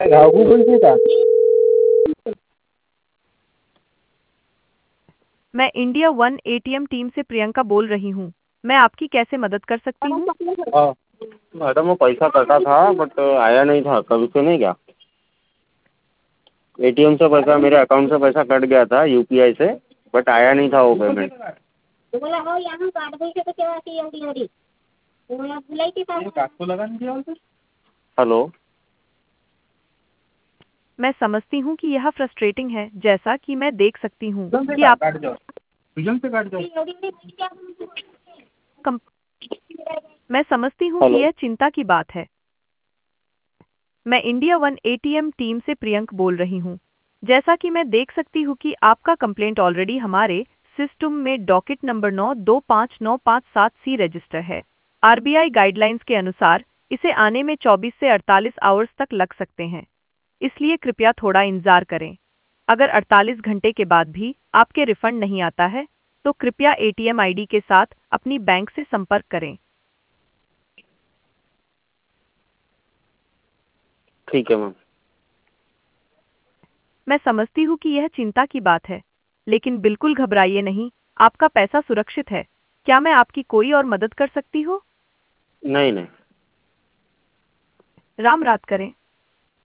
राघु बोलते का? मैं इंडिया वन एटीएम टीम से प्रियंका बोल रही हूँ। मैं आपकी कैसे मदद कर सकती हूँ? हाँ मैडम, वो पैसा कटा था बट आया नहीं था कभी से, नहीं क्या? एटीएम से पैसा, मेरे अकाउंट से पैसा कट गया था यूपीआई से, बट आया नहीं था वो पेमेंट। हेलो। मैं समझती हूँ कि यह फ्रस्ट्रेटिंग है। जैसा कि मैं देख सकती हूँ कि आप कम मैं समझती हूँ कि हेलो। यह चिंता की बात है। मैं इंडिया वन एटीएम टीम से प्रियंक बोल रही हूँ। जैसा कि मैं देख सकती हूँ कि आपका कंप्लेंट ऑलरेडी हमारे सिस्टम में डॉकेट नंबर 925957 सी रजिस्टर है। आरबीआई गाइडलाइंस के अनुसार इसे आने में 24 से 48 आवर्स तक लग सकते हैं, इसलिए कृपया थोड़ा इंतजार करें। अगर 48 घंटे के बाद भी आपके रिफंड नहीं आता है, तो कृपया एटीएम आईडी के साथ अपनी बैंक से संपर्क करें। ठीक है मैम। मैं समझती हूँ कि यह चिंता की बात है, लेकिन बिल्कुल घबराइए नहीं, आपका पैसा सुरक्षित है। क्या मैं आपकी कोई और मदद कर सकती हूँ? नहीं नहीं। राम रात करें।